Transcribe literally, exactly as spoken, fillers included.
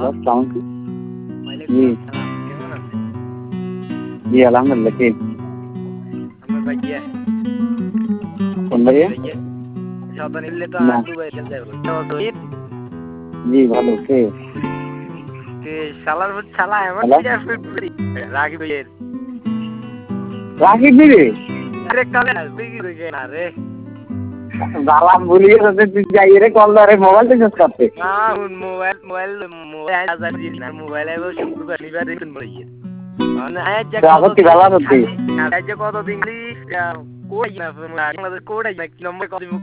Hello আসসালামু আলাইকুম। ওয়ালাইকুম জি আসসালাম। কেমন আছেন? জি আলহামদুলিল্লাহ। কে? আমার ভাইয়া। কোন ভাইয়া? ভাইয়া সাবধান এলে তো না। আর দুবাই চলে যাবো। তো ঈদ জি ভালো। কে? তে শালার ভূত শালা এমন হ্যালো কি আর ফিট রাগি ভাইয়ের রাকিব দিদি আরে কালে আসবে কি রে না রে জালাম ভুলি গেছে তুই যাই রে কল ধরে মোবাইল রিচার্জ করতে। না মোবাইল মোবাইল মোবাইল হাজার দিন না মোবাইল আইবো শুক্রবার শনিবার দিন বইয়ে মানে আজ যে কত আপত্তি ভালো আপত্তি আজ যে কত দিন কোড না বাংলাদেশ কোড না কি নম্বর কত